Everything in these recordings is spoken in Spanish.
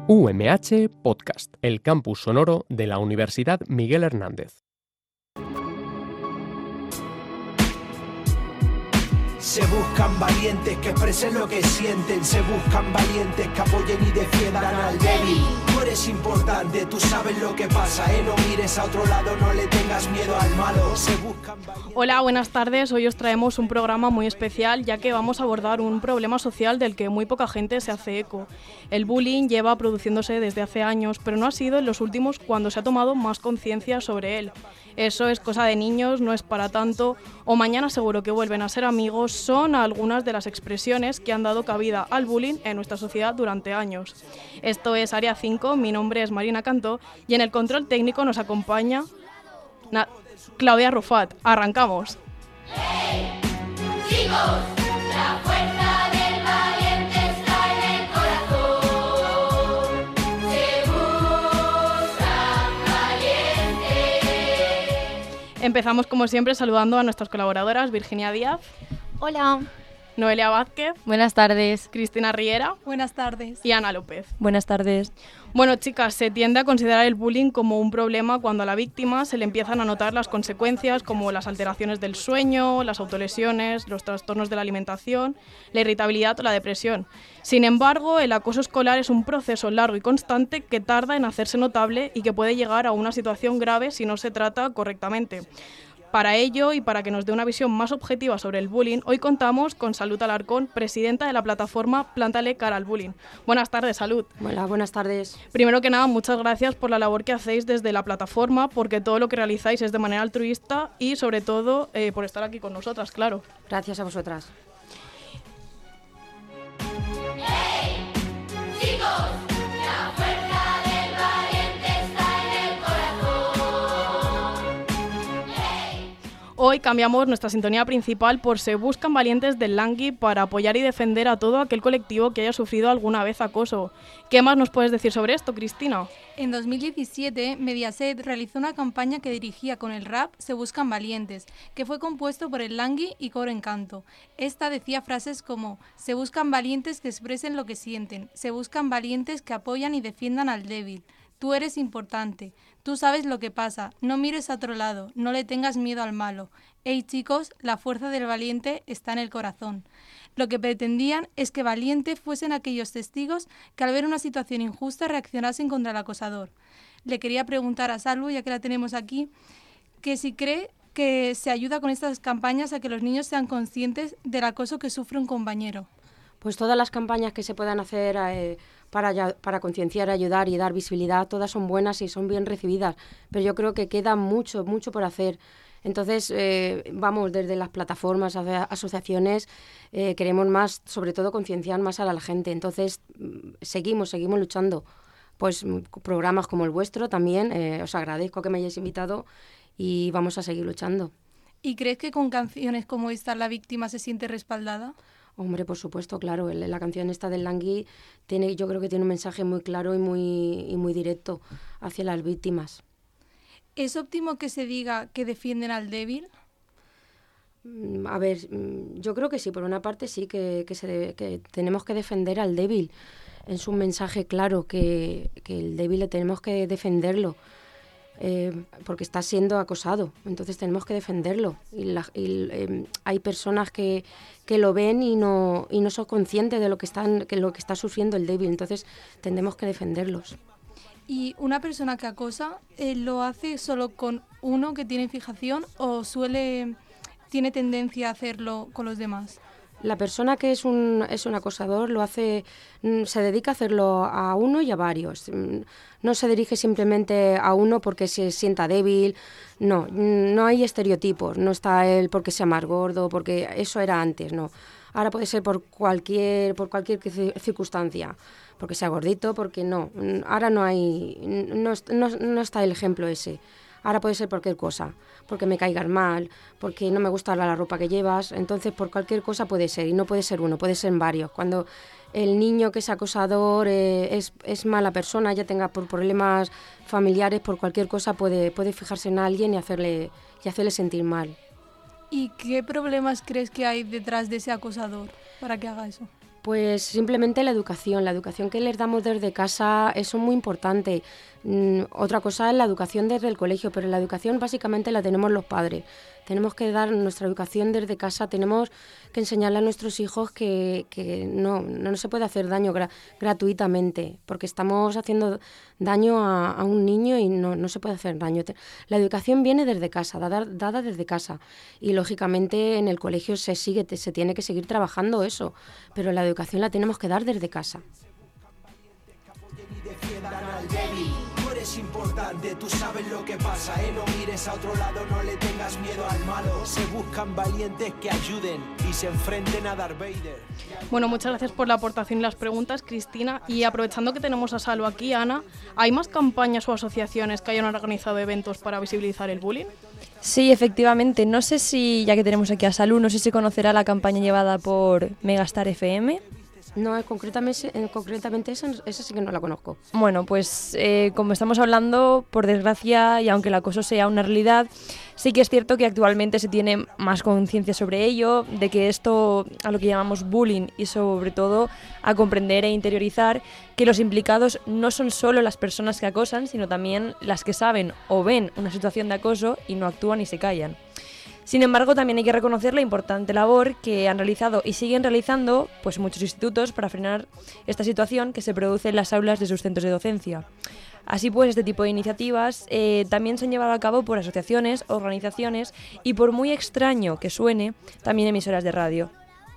UMH Podcast, el campus sonoro de la Universidad Miguel Hernández. Se buscan valientes que expresen lo que sienten. Se buscan valientes que apoyen y defiendan al débil. Tú eres importante, tú sabes lo que pasa, no mires a otro lado, no le tengas miedo al malo. Se buscan valientes. Hola, buenas tardes. Hoy os traemos un programa muy especial, ya que vamos a abordar un problema social del que muy poca gente se hace eco. El bullying lleva produciéndose desde hace años, pero no ha sido en los últimos cuando se ha tomado más conciencia sobre él. Eso es cosa de niños, no es para tanto, o mañana seguro que vuelven a ser amigos, son algunas de las expresiones que han dado cabida al bullying en nuestra sociedad durante años. Esto es Área 5, mi nombre es Marina Cantó y en el control técnico nos acompaña Claudia Rufat. Arrancamos. ¡Hey! ¡Chicos! La fuerza del valiente está en el corazón. Se buscan valientes. Empezamos como siempre saludando a nuestras colaboradoras Virginia Díaz. Hola. Noelia Vázquez. Buenas tardes. Cristina Riera. Buenas tardes. Y Ana López. Buenas tardes. Bueno, chicas, se tiende a considerar el bullying como un problema cuando a la víctima se le empiezan a notar las consecuencias como las alteraciones del sueño, las autolesiones, los trastornos de la alimentación, la irritabilidad o la depresión. Sin embargo, el acoso escolar es un proceso largo y constante que tarda en hacerse notable y que puede llegar a una situación grave si no se trata correctamente. Para ello y para que nos dé una visión más objetiva sobre el bullying, hoy contamos con Salud Alarcón, presidenta de la plataforma Plántale cara al bullying. Buenas tardes, Salud. Hola, buenas tardes. Primero que nada, muchas gracias por la labor que hacéis desde la plataforma, porque todo lo que realizáis es de manera altruista y, sobre todo, por estar aquí con nosotras, claro. Gracias a vosotras. ¡Hey! ¡Chicos! La fuerza del valiente está en el corazón. ¡Hey! Hoy cambiamos nuestra sintonía principal por Se buscan valientes del Langui para apoyar y defender a todo aquel colectivo que haya sufrido alguna vez acoso. ¿Qué más nos puedes decir sobre esto, Cristina? En 2017, Mediaset realizó una campaña que dirigía con el rap Se buscan valientes, que fue compuesto por el Langui y Coro Encanto. Esta decía frases como: se buscan valientes que expresen lo que sienten, se buscan valientes que apoyan y defiendan al débil. Tú eres importante, tú sabes lo que pasa, no mires a otro lado, no le tengas miedo al malo. Hey chicos, la fuerza del valiente está en el corazón. Lo que pretendían es que valientes fuesen aquellos testigos que al ver una situación injusta reaccionasen contra el acosador. Le quería preguntar a Salvo, ya que la tenemos aquí, que si cree que se ayuda con estas campañas a que los niños sean conscientes del acoso que sufre un compañero. Pues todas las campañas que se puedan hacer para concienciar, ayudar y dar visibilidad, todas son buenas y son bien recibidas, pero yo creo que queda mucho por hacer. Entonces, vamos, desde las plataformas, asociaciones, queremos más, sobre todo, concienciar más a la gente. Entonces, seguimos luchando. Pues programas como el vuestro también, os agradezco que me hayáis invitado y vamos a seguir luchando. ¿Y crees que con canciones como esta la víctima se siente respaldada? Hombre, por supuesto, claro. La canción esta del Langui yo creo que tiene un mensaje muy claro y muy directo hacia las víctimas. ¿Es óptimo que se diga que defienden al débil? A ver, yo creo que sí. Por una parte sí, que tenemos que defender al débil. Es un mensaje claro que el débil tenemos que defenderlo. Porque está siendo acosado, entonces tenemos que defenderlo. Hay personas que lo ven y no son conscientes de lo que está sufriendo el débil, entonces tendremos que defenderlos. ¿Y una persona que acosa lo hace solo con uno que tiene fijación o tiene tendencia a hacerlo con los demás? La persona que es un acosador lo hace, se dedica a hacerlo a uno y a varios. No se dirige simplemente a uno porque se sienta débil. No hay estereotipos. No está él porque sea más gordo, porque eso era antes, no. Ahora puede ser por cualquier circunstancia, porque sea gordito, porque no. Ahora no está el ejemplo ese. Ahora puede ser cualquier cosa, porque me caigas mal, porque no me gusta la ropa que llevas. Entonces, por cualquier cosa puede ser, y no puede ser uno, puede ser varios. Cuando el niño que es acosador es mala persona, ya tenga por problemas familiares, por cualquier cosa puede fijarse en alguien y hacerle sentir mal. ¿Y qué problemas crees que hay detrás de ese acosador para que haga eso? Pues simplemente la educación que les damos desde casa, eso es muy importante. Otra cosa es la educación desde el colegio, pero la educación básicamente la tenemos los padres. Tenemos que dar nuestra educación desde casa, tenemos que enseñarle a nuestros hijos que no se puede hacer daño gratuitamente, porque estamos haciendo daño a un niño y no se puede hacer daño. La educación viene desde casa, dada desde casa, y lógicamente en el colegio se tiene que seguir trabajando eso, pero la educación la tenemos que dar desde casa. Es importante, tú sabes lo que pasa, no mires a otro lado, no le tengas miedo al malo. Se buscan valientes que ayuden y se enfrenten a Darth Vader. Bueno, muchas gracias por la aportación y las preguntas, Cristina. Y aprovechando que tenemos a Salu aquí, Ana, ¿hay más campañas o asociaciones que hayan organizado eventos para visibilizar el bullying? Sí, efectivamente. No sé si, ya que tenemos aquí a Salu, no sé si conocerá la campaña llevada por Megastar FM. No, concretamente esa sí que no la conozco. Bueno, pues como estamos hablando, por desgracia, y aunque el acoso sea una realidad, sí que es cierto que actualmente se tiene más conciencia sobre ello, de que esto, a lo que llamamos bullying, y sobre todo a comprender e interiorizar que los implicados no son solo las personas que acosan, sino también las que saben o ven una situación de acoso y no actúan y se callan. Sin embargo, también hay que reconocer la importante labor que han realizado y siguen realizando pues, muchos institutos para frenar esta situación que se produce en las aulas de sus centros de docencia. Así pues, este tipo de iniciativas también se han llevado a cabo por asociaciones, organizaciones y, por muy extraño que suene, también emisoras de radio.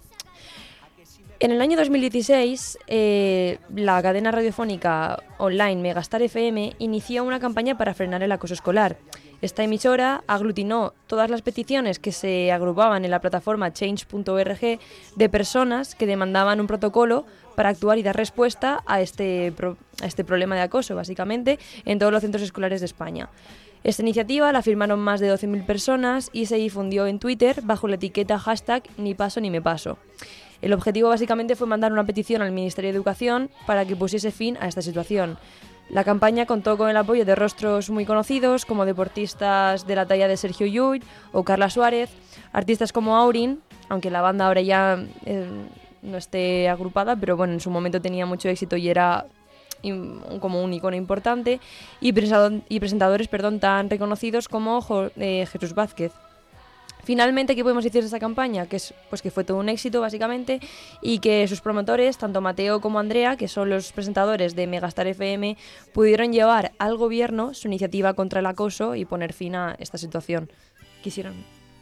En el año 2016, la cadena radiofónica online Megastar FM inició una campaña para frenar el acoso escolar. Esta emisora aglutinó todas las peticiones que se agrupaban en la plataforma change.org de personas que demandaban un protocolo para actuar y dar respuesta a este problema de acoso, básicamente, en todos los centros escolares de España. Esta iniciativa la firmaron más de 12.000 personas y se difundió en Twitter bajo la etiqueta #ni paso ni me paso. El objetivo básicamente fue mandar una petición al Ministerio de Educación para que pusiese fin a esta situación. La campaña contó con el apoyo de rostros muy conocidos como deportistas de la talla de Sergio Llull o Carla Suárez, artistas como Aurin, aunque la banda ahora ya no esté agrupada, pero bueno, en su momento tenía mucho éxito y era como un icono importante, y presentadores tan reconocidos como Jesús Vázquez. Finalmente, ¿qué podemos decir de esta campaña? Que fue todo un éxito, básicamente, y que sus promotores, tanto Mateo como Andrea, que son los presentadores de Megastar FM, pudieron llevar al gobierno su iniciativa contra el acoso y poner fin a esta situación. Quisieron.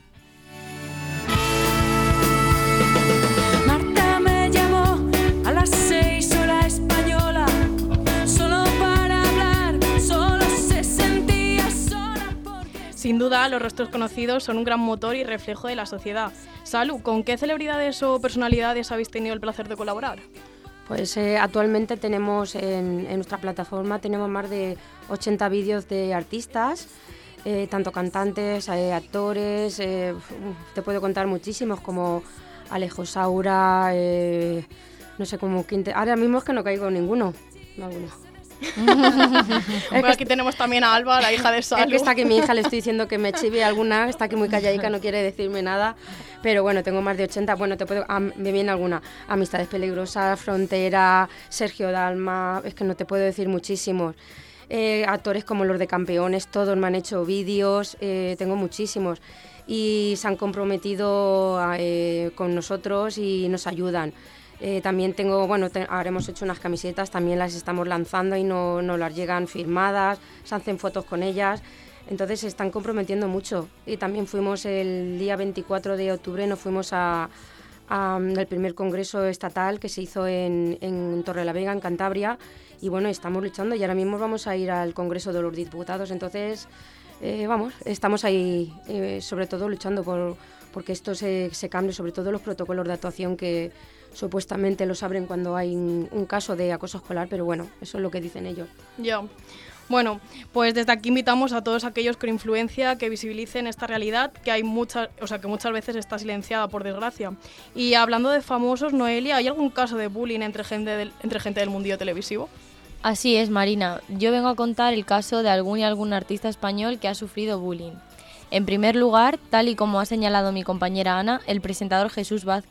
Marta me llamó a las 6 hora española, solo para hablar, solo se sentía sola porque... Sin duda, los rostros conocidos son un gran motor y reflejo de la sociedad. Salu, ¿con qué celebridades o personalidades habéis tenido el placer de colaborar? Pues actualmente tenemos en nuestra plataforma tenemos más de 80 vídeos de artistas, tanto cantantes, actores, te puedo contar muchísimos como Alejo Saura, no sé, como ahora mismo es que no caigo ninguno. Bueno, aquí tenemos también a Alba, la hija de Salu. Es que está aquí mi hija, le estoy diciendo que me chive alguna, está aquí muy calladica, no quiere decirme nada, pero bueno, tengo más de 80, bueno, me viene alguna, Amistades Peligrosas, Frontera, Sergio Dalma, es que no te puedo decir muchísimos. Actores como los de Campeones, todos me han hecho vídeos, tengo muchísimos, y se han comprometido con nosotros y nos ayudan. También ahora hemos hecho unas camisetas, también las estamos lanzando y no las llegan firmadas, se hacen fotos con ellas, entonces se están comprometiendo mucho. Y también fuimos el día 24 de octubre, nos fuimos al primer congreso estatal que se hizo en Torrelavega, en Cantabria, y bueno, estamos luchando y ahora mismo vamos a ir al Congreso de los Diputados, entonces estamos ahí sobre todo luchando porque esto se cambie, sobre todo los protocolos de actuación que supuestamente los abren cuando hay un caso de acoso escolar, pero bueno, eso es lo que dicen ellos. Ya. Bueno, pues desde aquí invitamos a todos aquellos con influencia que visibilicen esta realidad que hay que muchas veces está silenciada, por desgracia. Y hablando de famosos, Noelia, ¿hay algún caso de bullying entre gente del mundillo televisivo? Así es, Marina. Yo vengo a contar el caso de algún artista español que ha sufrido bullying. En primer lugar, tal y como ha señalado mi compañera Ana, el presentador Jesús Vázquez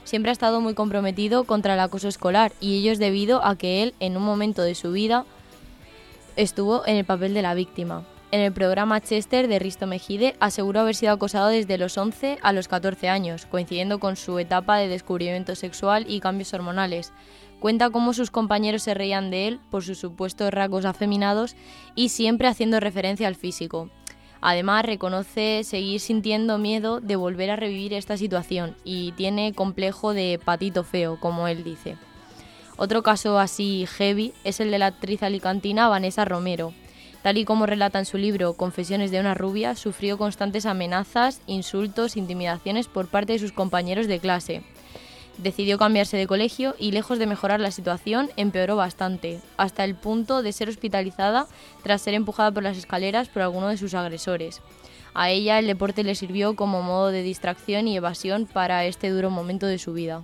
siempre ha estado muy comprometido contra el acoso escolar y ello es debido a que él, en un momento de su vida, estuvo en el papel de la víctima. En el programa Chester de Risto Mejide aseguró haber sido acosado desde los 11 a los 14 años, coincidiendo con su etapa de descubrimiento sexual y cambios hormonales. Cuenta cómo sus compañeros se reían de él por sus supuestos rasgos afeminados y siempre haciendo referencia al físico. Además, reconoce seguir sintiendo miedo de volver a revivir esta situación y tiene complejo de patito feo, como él dice. Otro caso así heavy es el de la actriz alicantina Vanessa Romero. Tal y como relata en su libro Confesiones de una rubia, sufrió constantes amenazas, insultos, intimidaciones por parte de sus compañeros de clase. Decidió cambiarse de colegio y, lejos de mejorar la situación, empeoró bastante, hasta el punto de ser hospitalizada tras ser empujada por las escaleras por alguno de sus agresores. A ella el deporte le sirvió como modo de distracción y evasión para este duro momento de su vida.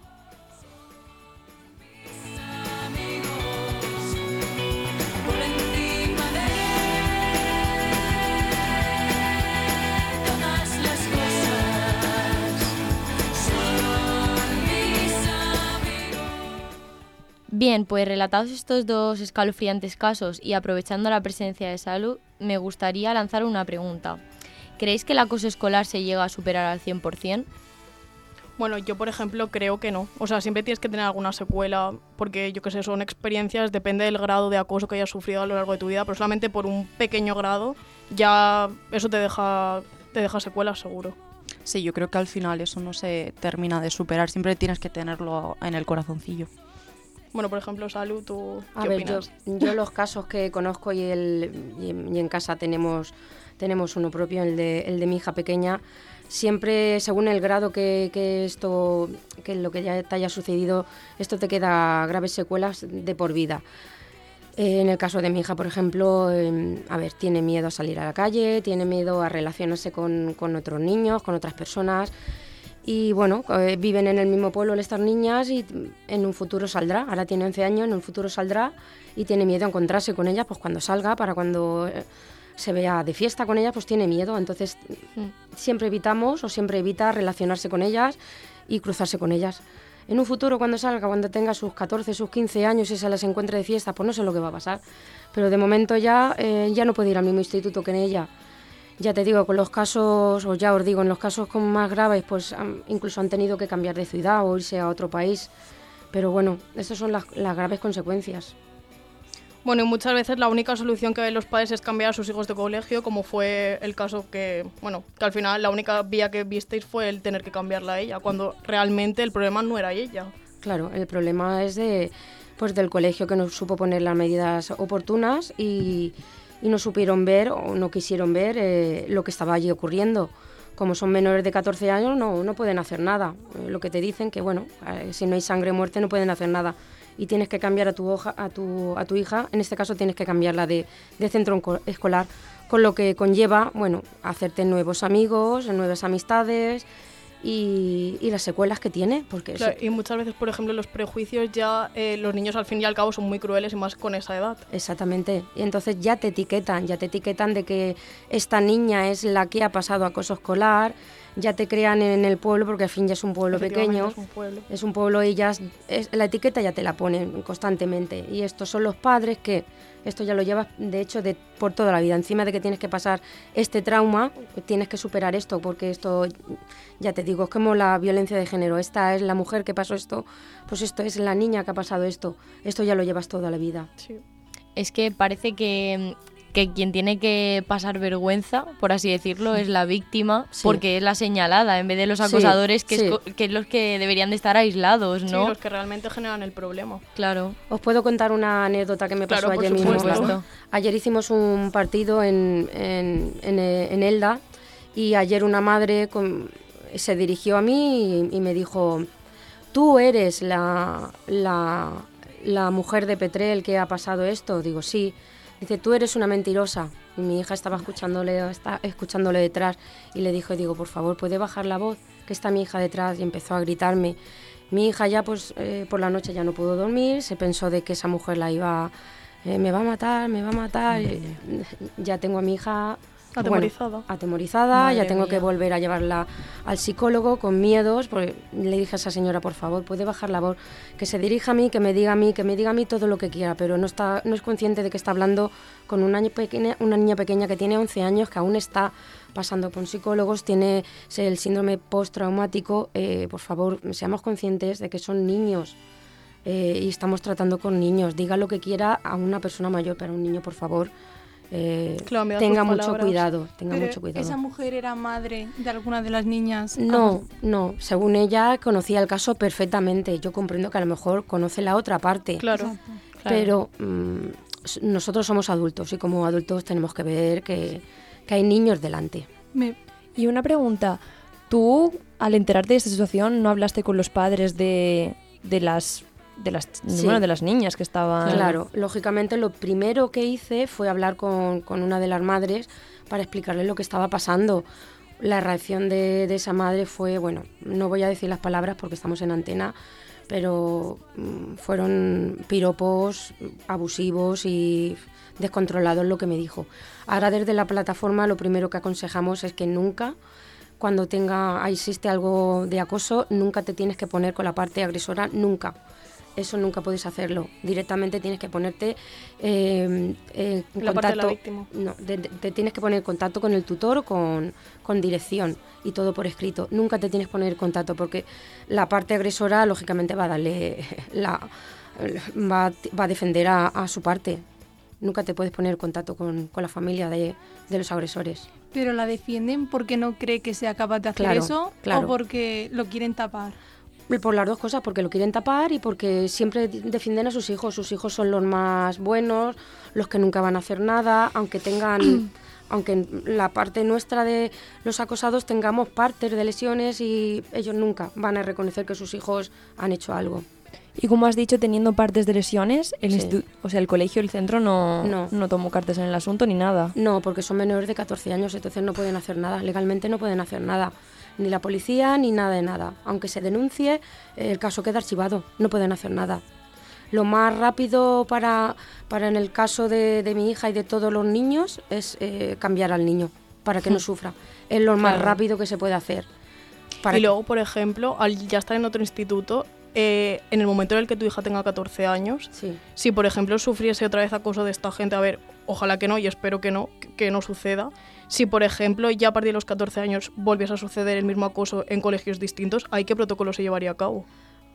Bien, pues relatados estos dos escalofriantes casos y aprovechando la presencia de Salu, me gustaría lanzar una pregunta. ¿Creéis que el acoso escolar se llega a superar al 100%? Bueno, yo por ejemplo creo que no. O sea, siempre tienes que tener alguna secuela porque yo qué sé, son experiencias, depende del grado de acoso que hayas sufrido a lo largo de tu vida, pero solamente por un pequeño grado ya eso te deja secuelas seguro. Sí, yo creo que al final eso no se termina de superar, siempre tienes que tenerlo en el corazoncillo. Bueno, por ejemplo, Salu, ¿tú qué opinas? Yo los casos que conozco y en casa tenemos uno propio, el de mi hija pequeña, siempre según el grado que lo que ya te haya sucedido, esto te queda graves secuelas de por vida. En el caso de mi hija, por ejemplo, tiene miedo a salir a la calle, tiene miedo a relacionarse con otros niños, con otras personas. Y bueno, viven en el mismo pueblo estas niñas y en un futuro saldrá, ahora tiene 11 años, en un futuro saldrá y tiene miedo a encontrarse con ellas, pues cuando salga, para cuando se vea de fiesta con ellas, pues tiene miedo. Entonces siempre evita relacionarse con ellas y cruzarse con ellas. En un futuro cuando salga, cuando tenga sus 14, sus 15 años y se las encuentre de fiesta, pues no sé lo que va a pasar. Pero de momento ya no puede ir al mismo instituto que en ella. Ya te digo, con los casos, o ya os digo, en los casos como más graves, pues incluso han tenido que cambiar de ciudad o irse a otro país. Pero bueno, esas son las graves consecuencias. Bueno, y muchas veces la única solución que ven los padres es cambiar a sus hijos de colegio, como fue el caso que al final la única vía que visteis fue el tener que cambiarla a ella, cuando realmente el problema no era ella. Claro, el problema es del colegio, que no supo poner las medidas oportunas y no supieron ver o no quisieron ver lo que estaba allí ocurriendo. Como son menores de 14 años no pueden hacer nada. Lo que te dicen que si no hay sangre o muerte no pueden hacer nada. Y tienes que cambiar a tu hija, en este caso tienes que cambiarla de centro escolar, con lo que conlleva, hacerte nuevos amigos, nuevas amistades y las secuelas que tiene. Porque claro, y muchas veces, por ejemplo, los prejuicios ya, los niños al fin y al cabo son muy crueles y más con esa edad. Exactamente, y entonces ya te etiquetan de que esta niña es la que ha pasado acoso escolar, ya te crean en el pueblo, porque al fin ya es un pueblo pequeño, es un pueblo y la etiqueta ya te la ponen constantemente, y estos son los padres que esto ya lo llevas, de hecho, por toda la vida. Encima de que tienes que pasar este trauma, tienes que superar esto, porque esto, ya te digo, es como la violencia de género. Esta es la mujer que pasó esto, pues esto es la niña que ha pasado esto. Esto ya lo llevas toda la vida. Sí. Es que parece que quien tiene que pasar vergüenza, por así decirlo, es la víctima, sí, porque es la señalada, en vez de los acosadores, que es los que deberían de estar aislados, ¿no? Sí, los que realmente generan el problema. Claro. Os puedo contar una anécdota que me pasó ayer mismo. Ayer hicimos un partido en Elda, y ayer una madre se dirigió a mí y me dijo: ¿tú eres la mujer de Petrel que ha pasado esto? Digo, sí. Dice, tú eres una mentirosa. Y mi hija estaba escuchándole detrás y le digo, por favor, ¿puede bajar la voz? Que está mi hija detrás. Y empezó a gritarme. Mi hija ya, por la noche ya no pudo dormir, se pensó de que esa mujer me va a matar. Y ya tengo a mi hija Atemorizada. Bueno, atemorizada, Madre ya tengo mía. que volver a llevarla al psicólogo con miedos, porque le dije a esa señora, por favor, puede bajar la voz, que se dirija a mí, que me diga a mí todo lo que quiera, pero no es consciente de que está hablando con una niña pequeña que tiene 11 años, que aún está pasando por psicólogos, tiene el síndrome postraumático. Por favor, seamos conscientes de que son niños y estamos tratando con niños. Diga lo que quiera a una persona mayor, pero a un niño, por favor, Claro, me da tenga sus mucho palabras. cuidado, tenga Pero mucho cuidado. ¿esa mujer era madre de alguna de las niñas? No, según ella conocía el caso perfectamente. Yo comprendo que a lo mejor conoce la otra parte, Claro. pero nosotros somos adultos y como adultos tenemos que ver que hay niños delante. Y una pregunta, tú al enterarte de esta situación no hablaste con los padres de las Sí. bueno, de las niñas que estaban... Claro, lógicamente lo primero que hice fue hablar con una de las madres para explicarle lo que estaba pasando. La reacción de esa madre fue, bueno, no voy a decir las palabras porque estamos en antena, pero fueron piropos abusivos y descontrolados lo que me dijo. Ahora desde la plataforma lo primero que aconsejamos es que nunca, cuando existe algo de acoso, nunca te tienes que poner con la parte agresora, nunca. Eso nunca puedes hacerlo. Directamente tienes que ponerte en La parte de la contacto. víctima. No, te tienes que poner en contacto con el tutor o con dirección y todo por escrito. Nunca te tienes que poner en contacto porque la parte agresora lógicamente va a darle va a defender a su parte. Nunca te puedes poner en contacto con la familia de los agresores. ¿Pero la defienden porque no cree que sea capaz de hacer Claro, eso claro. o porque lo quieren tapar? Por las dos cosas, porque lo quieren tapar y porque siempre defienden a sus hijos. Sus hijos son los más buenos, los que nunca van a hacer nada, aunque en la parte nuestra de los acosados tengamos partes de lesiones y ellos nunca van a reconocer que sus hijos han hecho algo. Y como has dicho, teniendo partes de lesiones, el Sí. el colegio, el centro no tomó cartas en el asunto ni nada. No, porque son menores de 14 años, entonces no pueden hacer nada. Legalmente no pueden hacer nada. Ni la policía, ni nada de nada. Aunque se denuncie, el caso queda archivado. No pueden hacer nada. Lo más rápido para en el caso de mi hija y de todos los niños es cambiar al niño para que no sufra. Es lo más Claro. rápido que se puede hacer. Y luego, por ejemplo, al ya estar en otro instituto, en el momento en el que tu hija tenga 14 años, Sí. si por ejemplo sufriese otra vez acoso de esta gente, a ver, ojalá que no y espero que no suceda, si por ejemplo ya a partir de los 14 años volviese a suceder el mismo acoso en colegios distintos, ¿hay qué protocolo se llevaría a cabo?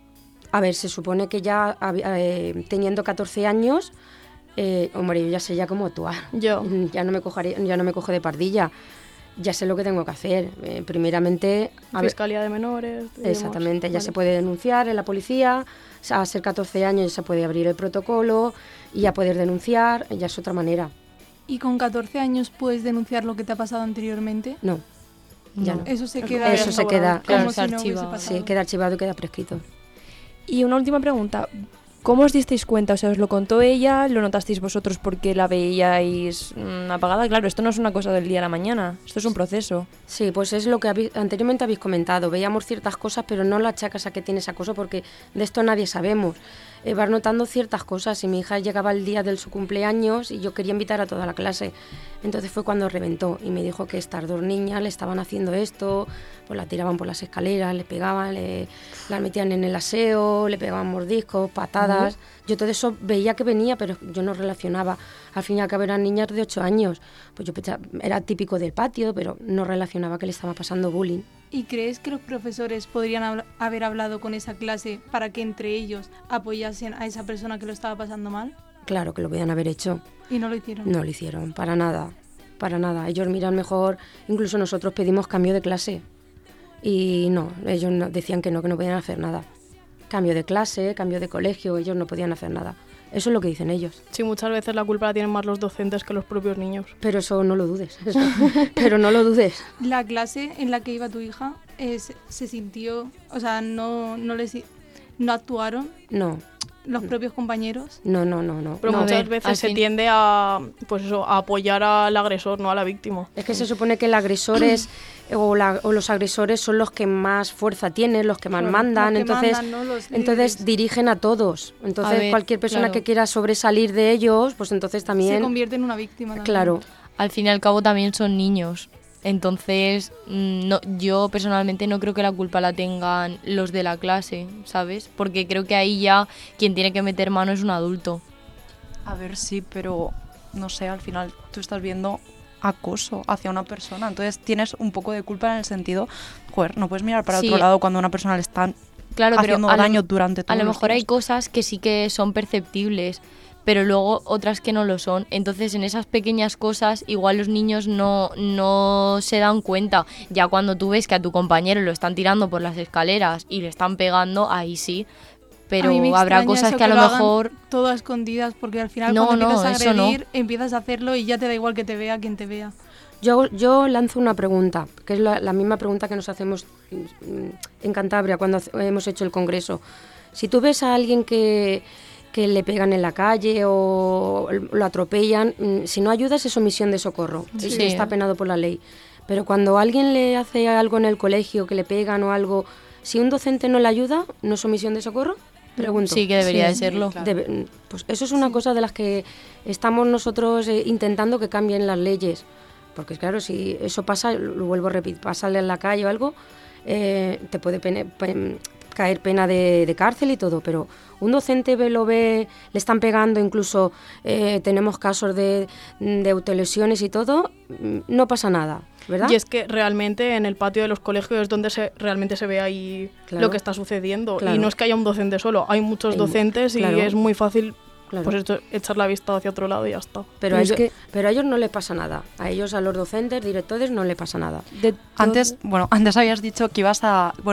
A ver, se supone que ya teniendo 14 años, hombre, yo ya sé ya cómo actuar. Ya. Ya no me cojo de pardilla. Ya sé lo que tengo que hacer. Primeramente, Fiscalía de menores. digamos. Exactamente, ya Vale. se puede denunciar en la policía, a ser 14 años ya se puede abrir el protocolo y ya poder denunciar, ya es otra manera. ¿Y con 14 años puedes denunciar lo que te ha pasado anteriormente? No, ya no. Eso se queda, Eso se queda, como Claro, si se no hubiese archiva. pasado. sí, queda archivado y queda prescrito. Y una última pregunta. ¿Cómo os disteis cuenta? O sea, ¿os lo contó ella? ¿Lo notasteis vosotros porque la veíais apagada? Claro, esto no es una cosa del día a la mañana. Esto es un proceso. Sí, pues es lo que anteriormente habéis comentado. Veíamos ciertas cosas, pero no lo achacas a que tienes acoso porque de esto nadie sabemos. Vas notando ciertas cosas. Y mi hija llegaba el día de su cumpleaños y yo quería invitar a toda la clase. Entonces fue cuando reventó y me dijo que estas dos niñas le estaban haciendo esto, pues la tiraban por las escaleras, le pegaban, las metían en el aseo, le pegaban mordiscos, patadas. Yo todo eso veía que venía, pero yo no relacionaba. Al fin y al cabo eran niñas de 8 años. Pues yo pensaba, era típico del patio, pero no relacionaba que le estaba pasando bullying. ¿Y crees que los profesores podrían haber hablado con esa clase para que entre ellos apoyasen a esa persona que lo estaba pasando mal? Claro que lo podían haber hecho. Y no lo hicieron. No lo hicieron, para nada. Para nada. Ellos miran mejor, incluso nosotros pedimos cambio de clase. Y no, ellos decían que no podían hacer nada. Cambio de clase, cambio de colegio, ellos no podían hacer nada. Eso es lo que dicen ellos. Sí, muchas veces la culpa la tienen más los docentes que los propios niños. Pero eso no lo dudes. Pero no lo dudes. La clase en la que iba tu hija se sintió, o sea, no actuaron No, los propios compañeros. no. Pero No. muchas al veces se fin- tiende a apoyar al agresor, no a la víctima. Es que se supone que el agresor o los agresores son los que más fuerza tienen, los que más Claro, entonces, los que mandan, ¿no? Los entonces líderes. dirigen a todos. Entonces A ver, cualquier persona claro. que quiera sobresalir de ellos, pues entonces Se también, convierte en una víctima también. claro, al fin y al cabo también son niños. Entonces, no, yo personalmente no creo que la culpa la tengan los de la clase, ¿sabes? Porque creo que ahí ya quien tiene que meter mano es un adulto. A ver, sí, pero no sé, al final tú estás viendo acoso hacia una persona, entonces tienes un poco de culpa en el sentido, joder, no puedes mirar para Sí. otro lado cuando a una persona le están Claro, pero haciendo daño durante todo. a lo mejor hay cosas que sí que son perceptibles, pero luego otras que no lo son. Entonces, en esas pequeñas cosas, igual los niños no se dan cuenta. Ya cuando tú ves que a tu compañero lo están tirando por las escaleras y le están pegando, ahí sí. Pero A mí me habrá extraña cosas eso que a lo lo hagan mejor... todo a escondidas, porque al final No, cuando no, empiezas a eso no. agredir, empiezas a hacerlo y ya te da igual que te vea quien te vea. Yo lanzo una pregunta, que es la misma pregunta que nos hacemos en Cantabria cuando hemos hecho el congreso. Si tú ves a alguien que le pegan en la calle o lo atropellan, si no ayudas es omisión de socorro, Sí. eso está penado por la ley. Pero cuando alguien le hace algo en el colegio, que le pegan o algo, si un docente no le ayuda, ¿no es omisión de socorro? Pregunto. Sí, que debería de serlo. Pues eso es una cosa de las que estamos nosotros intentando que cambien las leyes. Porque claro, si eso pasa, lo vuelvo a repetir, pasarle en la calle o algo, te puede caer pena de cárcel y todo, pero un docente lo ve, le están pegando, incluso tenemos casos de autolesiones y todo, no pasa nada, ¿verdad? Y es que realmente en el patio de los colegios es donde realmente se ve ahí Claro. lo que está sucediendo. Claro. Y no es que haya un docente solo, hay muchos Hay docentes y claro. es muy fácil Claro. pues echar la vista hacia otro lado y ya está. Pero a ellos no les pasa nada, a ellos, a los docentes, directores, no les pasa nada. Antes habías dicho que ibais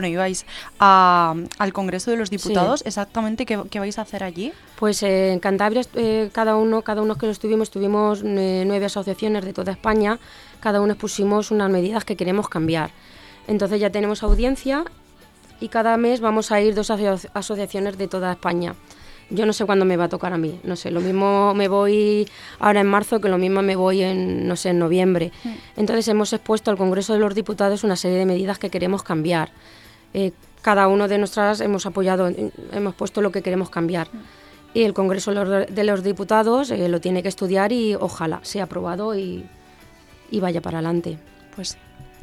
al Congreso de los Diputados. Sí. Exactamente, ¿qué vais a hacer allí? Pues en Cantabria, cada uno que lo estuvimos 9 asociaciones de toda España, cada uno expusimos unas medidas que queremos cambiar. Entonces ya tenemos audiencia y cada mes vamos a ir 2 asociaciones de toda España. Yo no sé cuándo me va a tocar a mí, no sé, lo mismo me voy ahora en marzo que lo mismo me voy en noviembre. Entonces hemos expuesto al Congreso de los Diputados una serie de medidas que queremos cambiar. Cada uno de nosotras hemos apoyado, hemos puesto lo que queremos cambiar. Y el Congreso de los Diputados lo tiene que estudiar y ojalá sea aprobado y vaya para adelante. Pues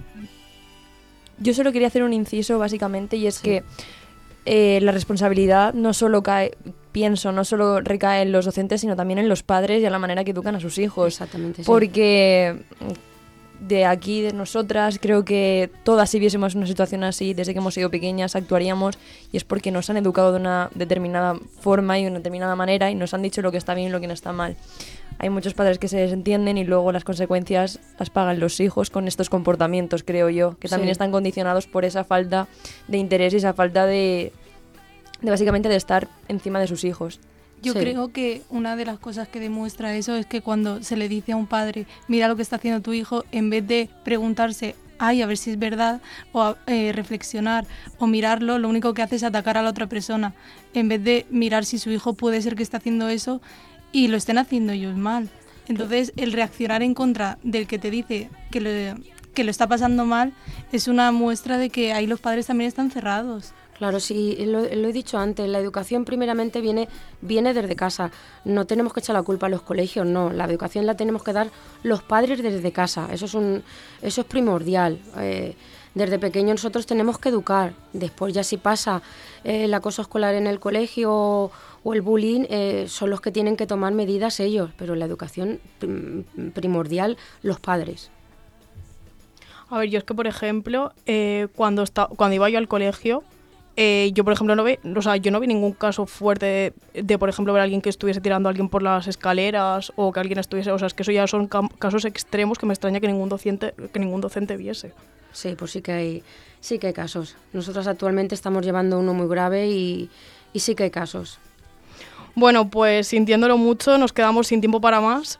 yo solo quería hacer un inciso básicamente y es que la responsabilidad no solo recae en los docentes, sino también en los padres y en la manera que educan a sus hijos. Exactamente, sí. Porque de aquí, de nosotras, creo que todas si viésemos una situación así, desde que hemos sido pequeñas, actuaríamos, y es porque nos han educado de una determinada forma y de una determinada manera y nos han dicho lo que está bien y lo que no está mal. Hay muchos padres que se desentienden y luego las consecuencias las pagan los hijos con estos comportamientos, creo yo, que también están condicionados por esa falta de interés y esa falta de básicamente de estar encima de sus hijos. Yo creo que una de las cosas que demuestra eso es que cuando se le dice a un padre, mira lo que está haciendo tu hijo, en vez de preguntarse, a ver si es verdad, o reflexionar, o mirarlo, lo único que hace es atacar a la otra persona, en vez de mirar si su hijo puede ser que esté haciendo eso y lo estén haciendo ellos mal. Entonces, el reaccionar en contra del que te dice que lo está pasando mal es una muestra de que ahí los padres también están cerrados. Claro, sí, lo he dicho antes, la educación primeramente viene desde casa. No tenemos que echar la culpa a los colegios, no. La educación la tenemos que dar los padres desde casa. Eso es primordial. Desde pequeños nosotros tenemos que educar. Después ya si pasa el acoso escolar en el colegio o el bullying, son los que tienen que tomar medidas ellos. Pero la educación primordial, los padres. A ver, yo es que, por ejemplo, cuando iba yo al colegio, yo, por ejemplo, yo no vi ningún caso fuerte de, por ejemplo, ver a alguien que estuviese tirando a alguien por las escaleras o que alguien estuviese... O sea, es que eso ya son casos extremos que me extraña que ningún docente viese. Sí, pues sí que hay casos. Nosotros actualmente estamos llevando uno muy grave y sí que hay casos. Bueno, pues sintiéndolo mucho, nos quedamos sin tiempo para más.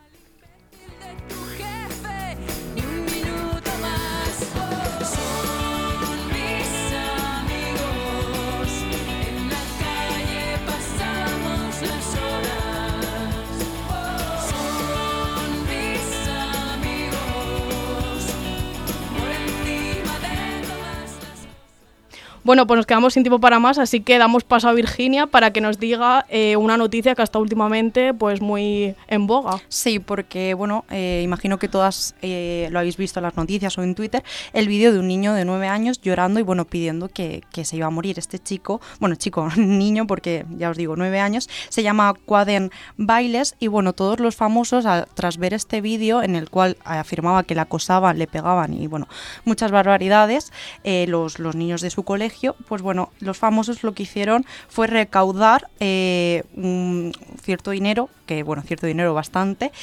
Bueno, pues nos quedamos sin tiempo para más, así que damos paso a Virginia para que nos diga una noticia que está últimamente pues muy en boga. Sí, porque bueno, imagino que todas lo habéis visto en las noticias o en Twitter, el vídeo de un niño de 9 años llorando y bueno, pidiendo que se iba a morir. Este chico, niño, porque ya os digo, 9 años, se llama Quaden Bailes y bueno, todos los famosos tras ver este vídeo en el cual afirmaba que le acosaban, le pegaban y bueno, muchas barbaridades, los niños de su colegio, pues bueno, los famosos lo que hicieron fue recaudar un cierto dinero, cierto dinero bastante,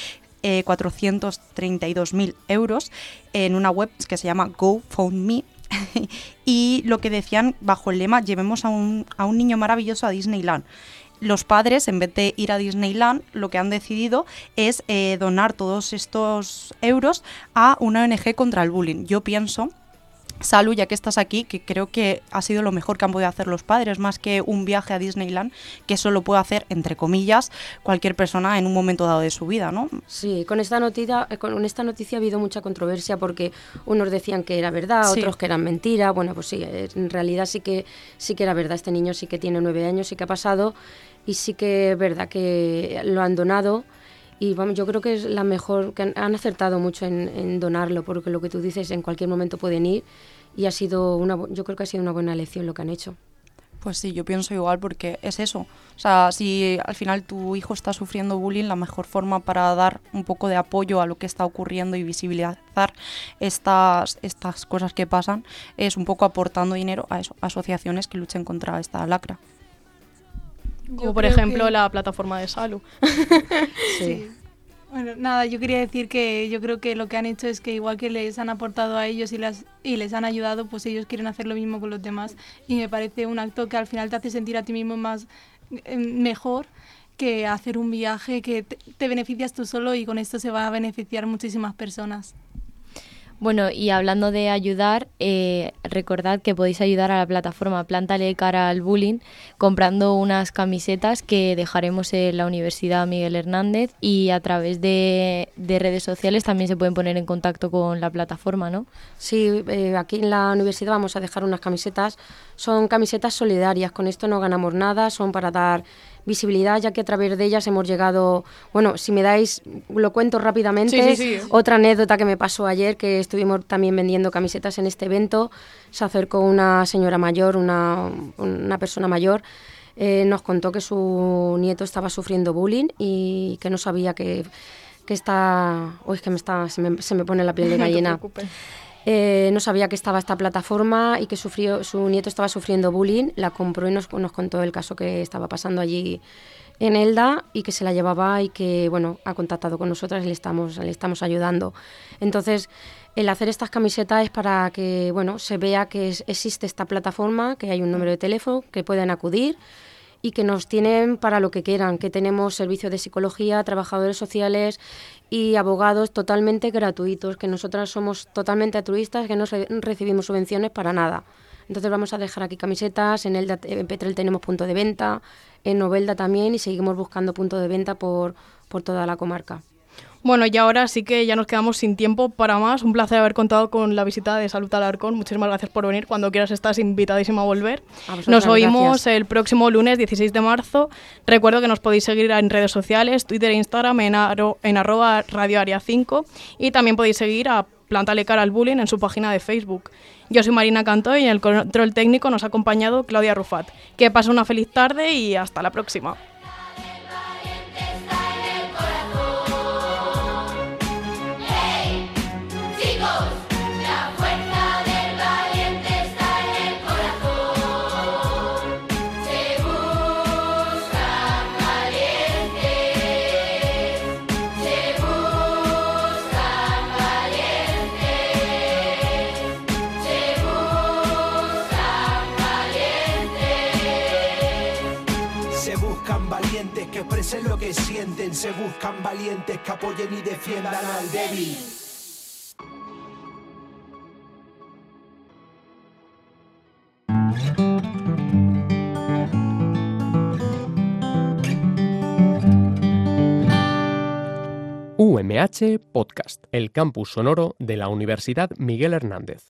432.000 euros en una web que se llama GoFundMe. Y lo que decían bajo el lema, llevemos a un niño maravilloso a Disneyland. Los padres, en vez de ir a Disneyland, lo que han decidido es donar todos estos euros a una ONG contra el bullying. Yo pienso, Salu, ya que estás aquí, que creo que ha sido lo mejor que han podido hacer los padres, más que un viaje a Disneyland, que eso lo puede hacer, entre comillas, cualquier persona en un momento dado de su vida, ¿no? Sí, con esta noticia ha habido mucha controversia porque unos decían que era verdad, Sí. otros que eran mentira. Bueno, pues sí, en realidad sí que era verdad. Este niño sí que tiene 9 años, sí que ha pasado y sí que es verdad que lo han donado. Y vamos, yo creo que es la mejor, que han acertado mucho en donarlo, porque lo que tú dices, en cualquier momento pueden ir y yo creo que ha sido una buena elección lo que han hecho. Pues sí, yo pienso igual porque es eso. O sea, si al final tu hijo está sufriendo bullying, la mejor forma para dar un poco de apoyo a lo que está ocurriendo y visibilizar estas cosas que pasan es un poco aportando dinero a asociaciones que luchen contra esta lacra. Como por ejemplo la plataforma de Salu. Sí. Bueno, nada, yo quería decir que yo creo que lo que han hecho es que igual que les han aportado a ellos y les han ayudado, pues ellos quieren hacer lo mismo con los demás y me parece un acto que al final te hace sentir a ti mismo más mejor que hacer un viaje que te beneficias tú solo y con esto se va a beneficiar muchísimas personas. Bueno, y hablando de ayudar, recordad que podéis ayudar a la plataforma Plántale cara al bullying comprando unas camisetas que dejaremos en la Universidad Miguel Hernández y a través de redes sociales también se pueden poner en contacto con la plataforma, ¿no? Sí, aquí en la universidad vamos a dejar unas camisetas, son camisetas solidarias, con esto no ganamos nada, son para dar visibilidad, ya que a través de ellas hemos llegado, bueno, si me dais, lo cuento rápidamente, Sí. Otra anécdota que me pasó ayer, que estuvimos también vendiendo camisetas en este evento, se acercó una señora mayor, una persona mayor, nos contó que su nieto estaba sufriendo bullying y que no sabía que está... Uy, es que se me pone la piel de gallina. No te preocupes. No sabía que estaba esta plataforma y que su nieto estaba sufriendo bullying. La compró y nos contó el caso que estaba pasando allí en Elda y que se la llevaba y que, bueno, ha contactado con nosotras y le estamos ayudando. Entonces, el hacer estas camisetas es para que, bueno, se vea que existe esta plataforma, que hay un número de teléfono, que pueden acudir y que nos tienen para lo que quieran, que tenemos servicios de psicología, trabajadores sociales y abogados totalmente gratuitos, que nosotras somos totalmente altruistas, que no recibimos subvenciones para nada. Entonces vamos a dejar aquí camisetas, en Petrel tenemos punto de venta, en Novelda también y seguimos buscando punto de venta por toda la comarca. Bueno, y ahora sí que ya nos quedamos sin tiempo para más. Un placer haber contado con la visita de Salud Alarcón. Muchísimas gracias por venir. Cuando quieras estás invitadísima a volver. Nos oímos gracias. el próximo lunes 16 de marzo. Recuerdo que nos podéis seguir en redes sociales, Twitter e Instagram en @radioarea5 y también podéis seguir a Plántale cara al bullying en su página de Facebook. Yo soy Marina Cantó y en el control técnico nos ha acompañado Claudia Rufat. Que pase una feliz tarde y hasta la próxima. Chicos, la fuerza del valiente está en el corazón. Se buscan valientes, se buscan valientes, se buscan valientes. Se buscan valientes que expresen lo que sienten. Se buscan valientes que apoyen y defiendan al débil. UMH Podcast, el campus sonoro de la Universidad Miguel Hernández.